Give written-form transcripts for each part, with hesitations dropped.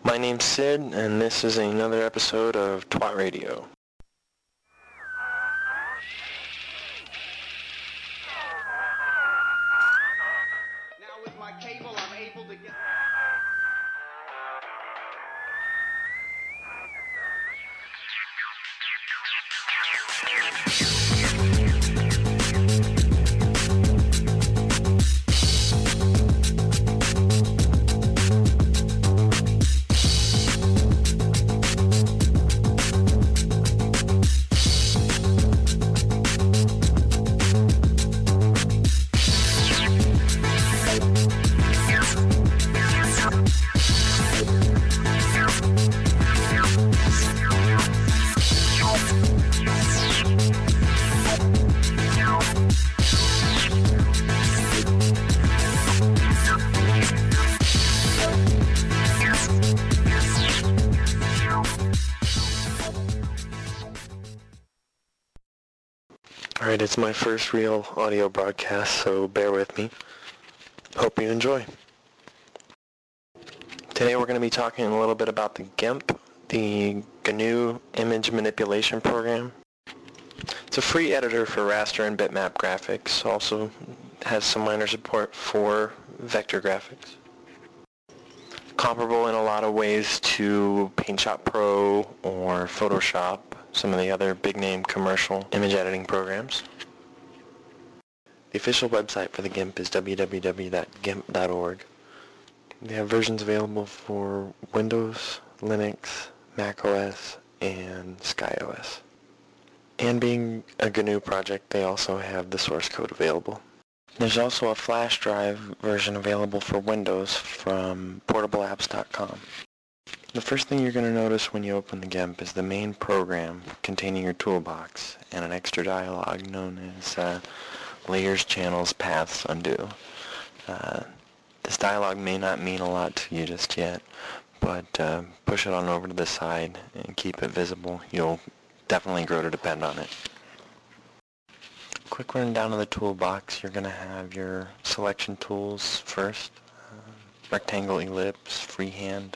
My name's Sid, and this is another episode of Twat Radio. Now with my cable, I'm able to get... Alright, it's my first real audio broadcast, so bear with me. Hope you enjoy. Today we're going to be talking a little bit about the GIMP, the GNU Image Manipulation Program. It's a free editor for raster and bitmap graphics, also has some minor support for vector graphics. Comparable in a lot of ways to PaintShop Pro or Photoshop, some of the other big-name commercial image editing programs. The official website for the GIMP is www.gimp.org. They have versions available for Windows, Linux, Mac OS, and SkyOS. And being a GNU project, they also have the source code available. There's also a flash drive version available for Windows from portableapps.com. The first thing you're going to notice when you open the GIMP is the main program containing your toolbox and an extra dialog known as Layers, Channels, Paths, Undo. This dialog may not mean a lot to you just yet, but push it on over to the side and keep it visible. You'll definitely grow to depend on it. Quick rundown of the toolbox. You're going to have your selection tools first. Rectangle, ellipse, freehand.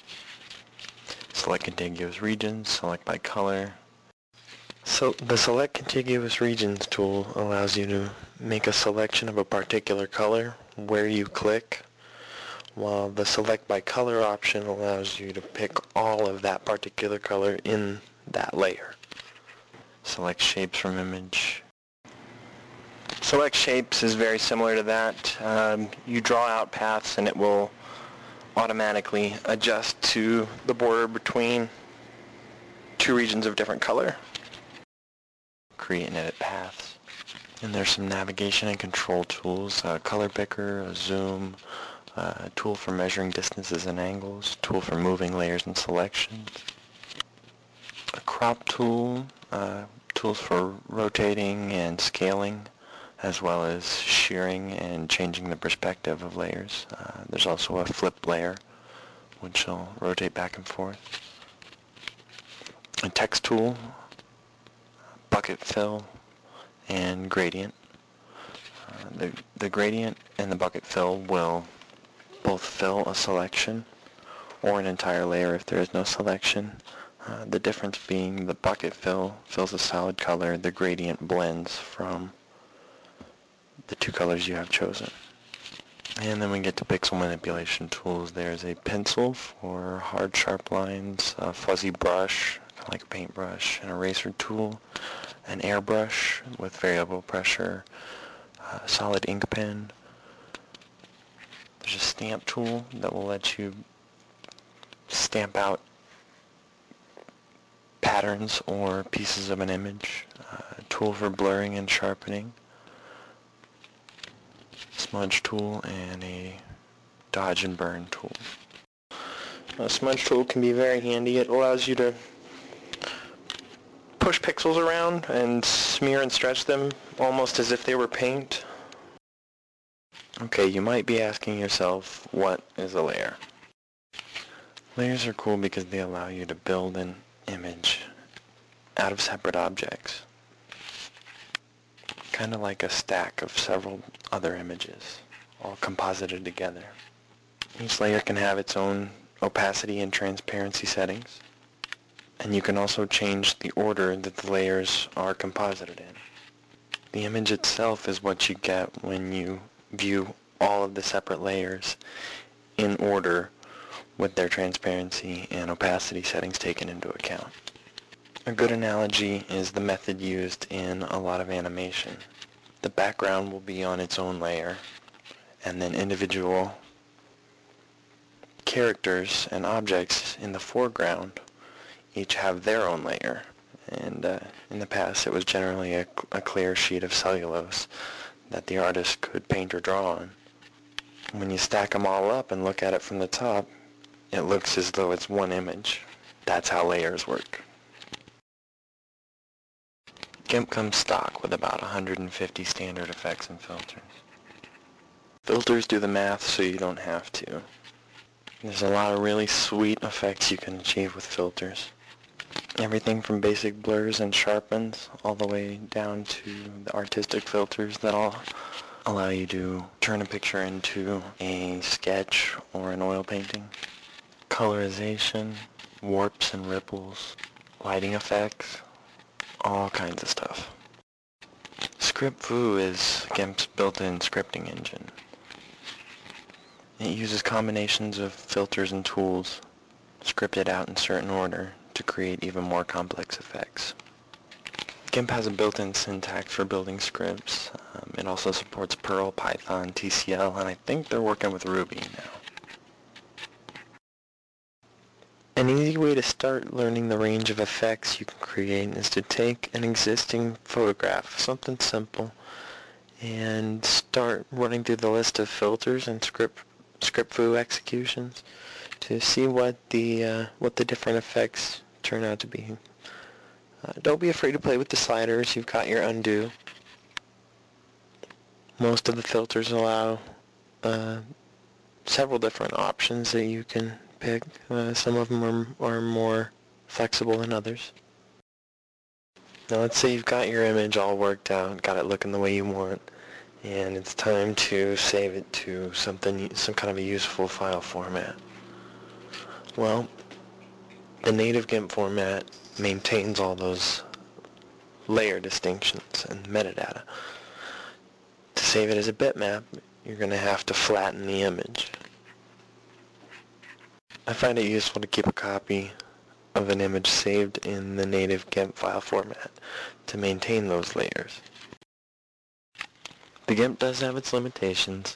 Select contiguous regions, select by color. So the Select Contiguous Regions tool allows you to make a selection of a particular color where you click, while the Select by Color option allows you to pick all of that particular color in that layer. Select Shapes from Image. Select Shapes is very similar to that. You draw out paths and it will automatically adjust to the border between two regions of different color. Create and edit paths. And there's some navigation and control tools, a color picker, a zoom, a tool for measuring distances and angles, tool for moving layers and selections, a crop tool, tools for rotating and scaling, as well as shearing and changing the perspective of layers. There's also a flip layer, which will rotate back and forth. A text tool, bucket fill, and gradient. The gradient and the bucket fill will both fill a selection or an entire layer if there is no selection. The difference being the bucket fill fills a solid color, the gradient blends from the two colors you have chosen. And then we get to pixel manipulation tools. There's a pencil for hard sharp lines, a fuzzy brush, like a paintbrush, an eraser tool, an airbrush with variable pressure, a solid ink pen. There's a stamp tool that will let you stamp out patterns or pieces of an image, a tool for blurring and sharpening, smudge tool, and a dodge and burn tool. A smudge tool can be very handy. It allows you to push pixels around and smear and stretch them almost as if they were paint. Okay, you might be asking yourself, what is a layer? Layers are cool because they allow you to build an image out of separate objects. Kind of like a stack of several other images, all composited together. Each layer can have its own opacity and transparency settings. And you can also change the order that the layers are composited in. The image itself is what you get when you view all of the separate layers in order with their transparency and opacity settings taken into account. A good analogy is the method used in a lot of animation. The background will be on its own layer, and then individual characters and objects in the foreground each have their own layer. And in the past it was generally a clear sheet of cellulose that the artist could paint or draw on. When you stack them all up and look at it from the top, it looks as though it's one image. That's how layers work. GIMP comes stock with about 150 standard effects and filters. Filters do the math so you don't have to. There's a lot of really sweet effects you can achieve with filters. Everything from basic blurs and sharpens all the way down to the artistic filters that'll allow you to turn a picture into a sketch or an oil painting. Colorization, warps and ripples, lighting effects, all kinds of stuff. ScriptFoo is GIMP's built-in scripting engine. It uses combinations of filters and tools scripted out in certain order to create even more complex effects. GIMP has a built-in syntax for building scripts. It also supports Perl, Python, TCL, and I think they're working with Ruby now. An easy way to start learning the range of effects you can create is to take an existing photograph, something simple, and start running through the list of filters and ScriptFoo executions to see what the different effects turn out to be. Don't be afraid to play with the sliders. You've got your undo. Most of the filters allow several different options that you can pick. Some of them are more flexible than others. Now let's say you've got your image all worked out, got it looking the way you want, and it's time to save it to some kind of a useful file format. Well, the native GIMP format maintains all those layer distinctions and metadata. To save it as a bitmap, you're going to have to flatten the image. I find it useful to keep a copy of an image saved in the native GIMP file format to maintain those layers. The GIMP does have its limitations.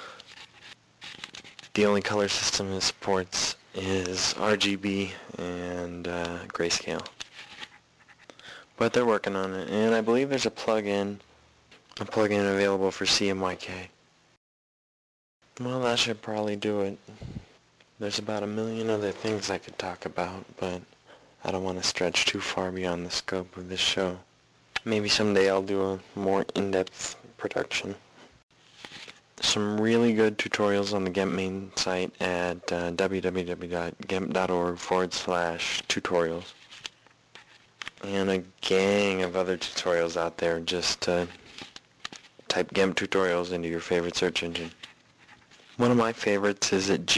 The only color system it supports is RGB and grayscale. But they're working on it, and I believe there's a plugin available for CMYK. Well, that should probably do it. There's about 1 million other things I could talk about, but I don't want to stretch too far beyond the scope of this show. Maybe someday I'll do a more in-depth production. Some really good tutorials on the GIMP main site at www.gimp.org/tutorials. And a gang of other tutorials out there. Just type GIMP tutorials into your favorite search engine. One of my favorites is at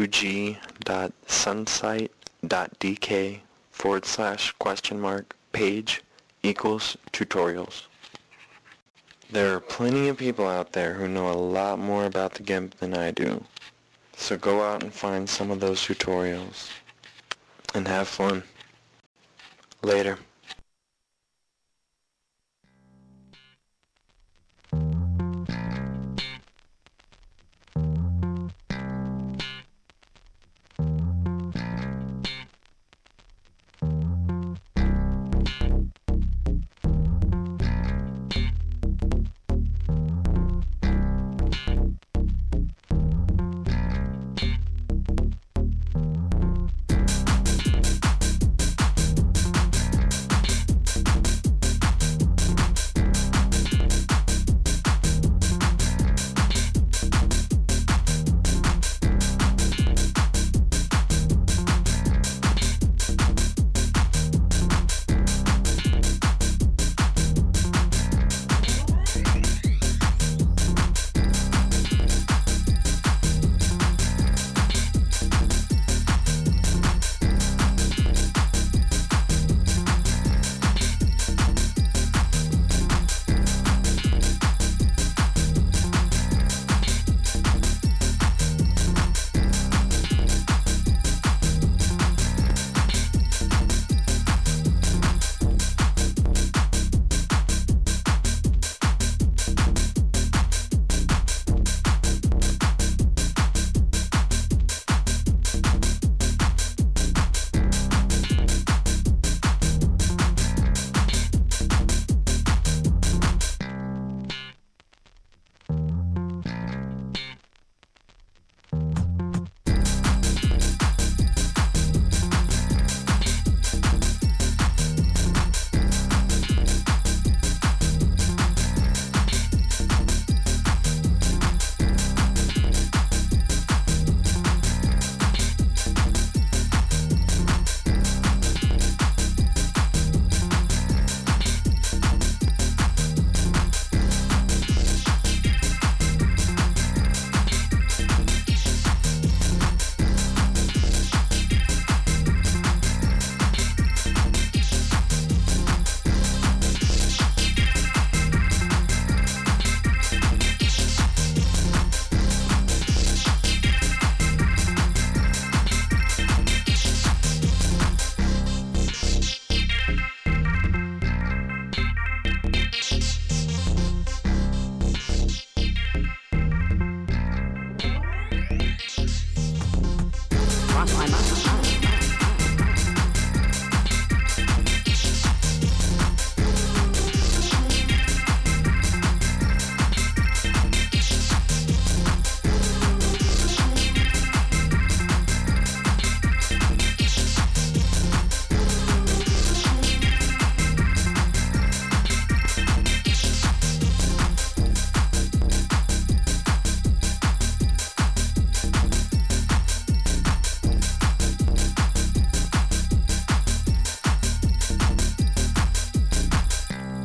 gug.sunsite.dk/page=tutorials. There are plenty of people out there who know a lot more about the GIMP than I do. So go out and find some of those tutorials and have fun. Later.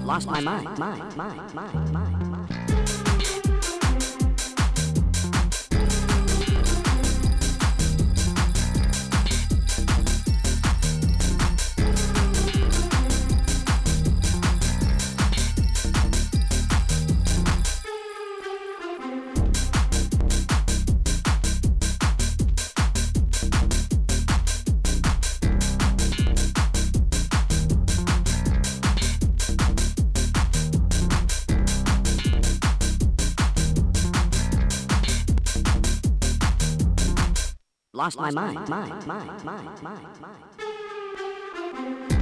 Lost my mind. Lost my mind.